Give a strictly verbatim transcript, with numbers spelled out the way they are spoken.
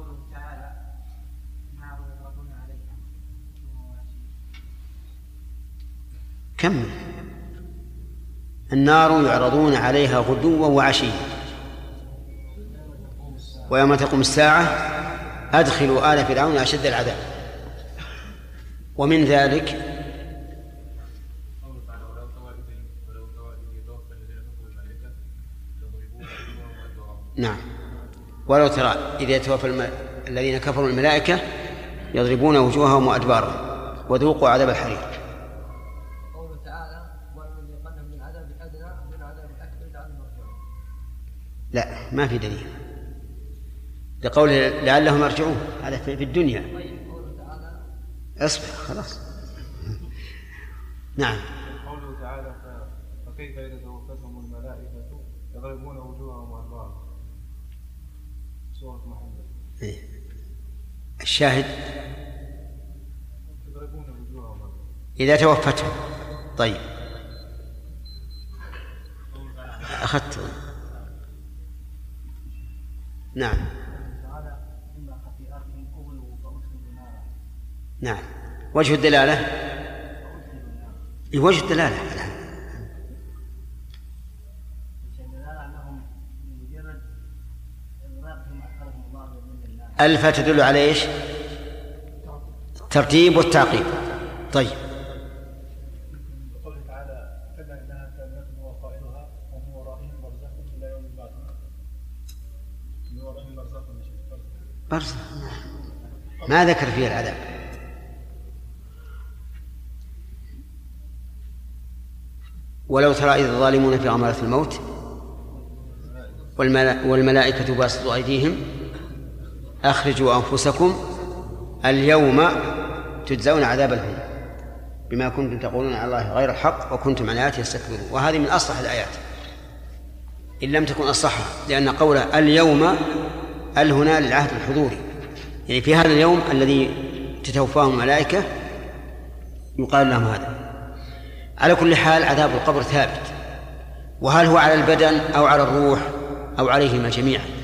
كم النار يعرضون عليها غدوا وعشيا ويوم تقوم الساعة أدخلوا آل فرعون أشد العذاب. ومن ذلك نعم ولو ترى إذا يتوفى الم... الذين كفروا الملائكة يضربون وجوههم وأدبارهم وذوقوا عذاب الحريق. قوله تعالى ولنذيقنهم من العذاب الأدنى من العذاب الأكبر لعلهم يرجعون. لا ما في دليل لقوله لعلهم يرجعون هذا في الدنيا. قوله تعالى اصبر خلاص. نعم قوله تعالى فكيف إذا توفتهم الملائكة يضربون وجوههم وأدبارهم سورة محمد. الشاهد إذا توفتهم. طيب أخذت نعم نعم وجه الدلالة وجه الدلالة ألف تدل على إيش؟ الترتيب والتعقيب. طيب وقوله تعالى كلا إنها كلمة وقائلها ومن ورائهم برزخ إلى يوم البعث. من ورائهم برزخ برزخ ما ذكر فيه العذاب. ولو ترى إذ الظالمون في غمرة الموت والملائكة باسطوا أيديهم أخرجوا أنفسكم اليوم تجزون عذاب الهون بما كنتم تقولون على الله غير الحق وكنتم عن آياته تستكبرون. وهذه من أصلح الآيات إن لم تكن أصحها، لأن قول اليوم ال هنا للعهد الحضوري، يعني في هذا اليوم الذي تتوفاهم الملائكة يقال لهم هذا. على كل حال عذاب القبر ثابت، وهل هو على البدن أو على الروح أو عليهما جميعا؟